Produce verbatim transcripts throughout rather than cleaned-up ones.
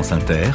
France Inter,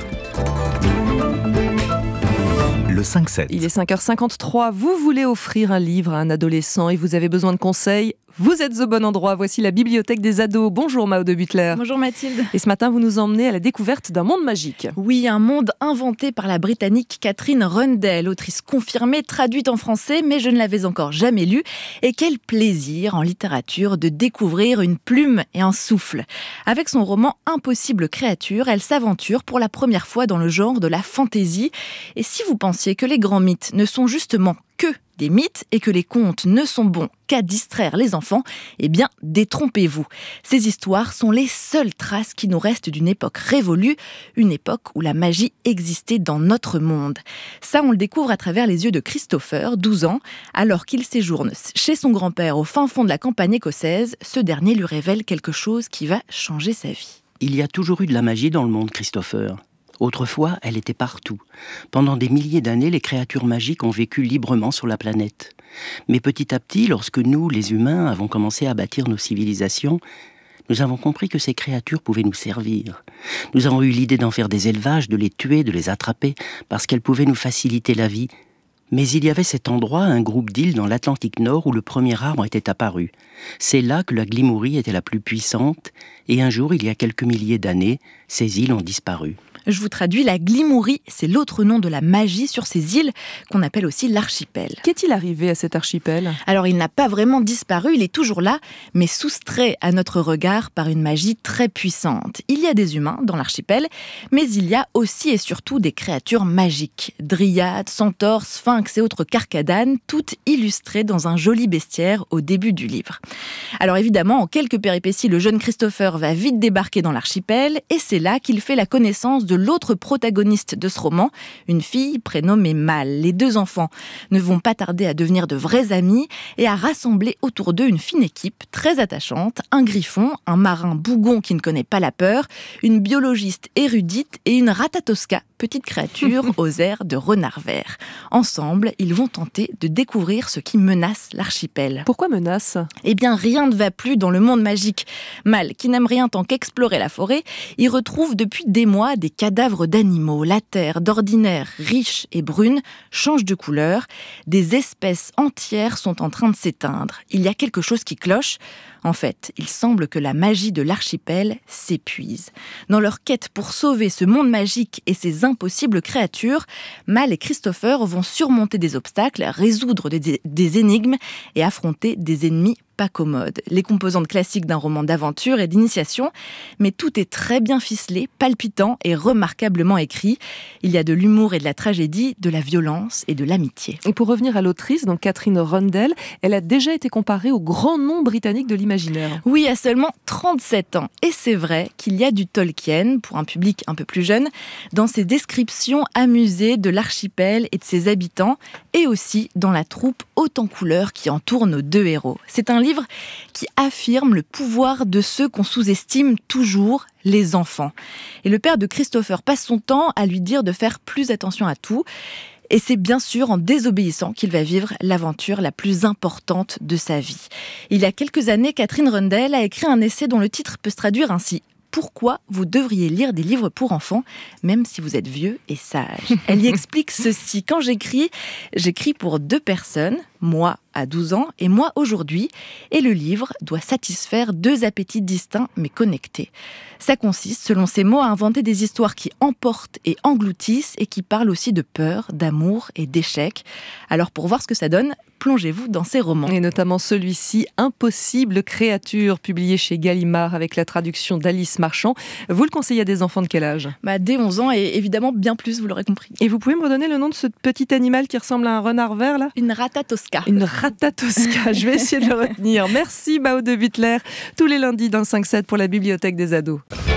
le cinq sept. Il est cinq heures cinquante-trois, vous voulez offrir un livre à un adolescent et vous avez besoin de conseils, vous êtes au bon endroit. Voici la bibliothèque des ados. Bonjour Mao de Butler. Bonjour Mathilde. Et ce matin, vous nous emmenez à la découverte d'un monde magique. Oui, un monde inventé par la Britannique Katherine Rundell, autrice confirmée, traduite en français, mais je ne l'avais encore jamais lue. Et quel plaisir en littérature de découvrir une plume et un souffle. Avec son roman Impossible créature, elle s'aventure pour la première fois dans le genre de la fantaisie. Et si vous pensiez que les grands mythes ne sont justement que des mythes et que les contes ne sont bons qu'à distraire les enfants, eh bien, détrompez-vous. Ces histoires sont les seules traces qui nous restent d'une époque révolue, une époque où la magie existait dans notre monde. Ça, on le découvre à travers les yeux de Christopher, douze ans. Alors qu'il séjourne chez son grand-père au fin fond de la campagne écossaise, ce dernier lui révèle quelque chose qui va changer sa vie. Il y a toujours eu de la magie dans le monde, Christopher. Autrefois, elle était partout. Pendant des milliers d'années, les créatures magiques ont vécu librement sur la planète. Mais petit à petit, lorsque nous, les humains, avons commencé à bâtir nos civilisations, nous avons compris que ces créatures pouvaient nous servir. Nous avons eu l'idée d'en faire des élevages, de les tuer, de les attraper, parce qu'elles pouvaient nous faciliter la vie. Mais il y avait cet endroit, un groupe d'îles dans l'Atlantique Nord où le premier arbre était apparu. C'est là que la glimourie était la plus puissante, et un jour, il y a quelques milliers d'années, ces îles ont disparu. Je vous traduis, la glimourie, c'est l'autre nom de la magie sur ces îles qu'on appelle aussi l'archipel. Qu'est-il arrivé à cet archipel ? Alors il n'a pas vraiment disparu, il est toujours là, mais soustrait à notre regard par une magie très puissante. Il y a des humains dans l'archipel, mais il y a aussi et surtout des créatures magiques. Dryades, centaures, sphinx et autres carcadanes, toutes illustrées dans un joli bestiaire au début du livre. Alors évidemment, en quelques péripéties, le jeune Christopher va vite débarquer dans l'archipel, et c'est là qu'il fait la connaissance de l'autre protagoniste de ce roman, une fille prénommée Mal. Les deux enfants ne vont pas tarder à devenir de vrais amis et à rassembler autour d'eux une fine équipe très attachante, un griffon, un marin bougon qui ne connaît pas la peur, une biologiste érudite et une ratatosca, petite créature aux airs de renard vert. Ensemble, ils vont tenter de découvrir ce qui menace l'archipel. Pourquoi menace ? Eh bien, rien ne va plus dans le monde magique. Mal, qui n'aime rien tant qu'explorer la forêt, y retrouve depuis des mois des cadavres d'animaux. La terre, d'ordinaire riche et brune, change de couleur. Des espèces entières sont en train de s'éteindre. Il y a quelque chose qui cloche. En fait, il semble que la magie de l'archipel s'épuise. Dans leur quête pour sauver ce monde magique et ses impossibles créatures, Mal et Christopher vont surmonter des obstacles, résoudre des, des énigmes et affronter des ennemis pas commodes. Les composantes classiques d'un roman d'aventure et d'initiation, mais tout est très bien ficelé, palpitant et remarquablement écrit. Il y a de l'humour et de la tragédie, de la violence et de l'amitié. Et pour revenir à l'autrice, donc Katherine Rundell, elle a déjà été comparée au grand nom britannique de l'imaginaire. Oui, à seulement trente-sept ans. Et c'est vrai qu'il y a du Tolkien, pour un public un peu plus jeune, dans ses descriptions amusées de l'archipel et de ses habitants, et aussi dans la troupe haute en couleurs qui entoure nos deux héros. C'est un livre qui affirme le pouvoir de ceux qu'on sous-estime toujours, les enfants. Et le père de Christopher passe son temps à lui dire de faire plus attention à tout. Et c'est bien sûr en désobéissant qu'il va vivre l'aventure la plus importante de sa vie. Il y a quelques années, Katherine Rundell a écrit un essai dont le titre peut se traduire ainsi. Pourquoi vous devriez lire des livres pour enfants, même si vous êtes vieux et sage. Elle y explique ceci. Quand j'écris, j'écris pour deux personnes, moi à douze ans et moi aujourd'hui, et le livre doit satisfaire deux appétits distincts mais connectés. Ça consiste, selon ses mots, à inventer des histoires qui emportent et engloutissent et qui parlent aussi de peur, d'amour et d'échec. Alors pour voir ce que ça donne, plongez-vous dans ces romans. Et notamment celui-ci, Impossible créature, publié chez Gallimard avec la traduction d'Alice Marchand. Vous le conseillez à des enfants de quel âge ? Bah, dès onze ans et évidemment bien plus, vous l'aurez compris. Et vous pouvez me redonner le nom de ce petit animal qui ressemble à un renard vert là ? Une ratatosca. Une ratatosca, je vais essayer de le retenir. Merci Mao de Butler, tous les lundis dans le cinq sept pour la bibliothèque des ados.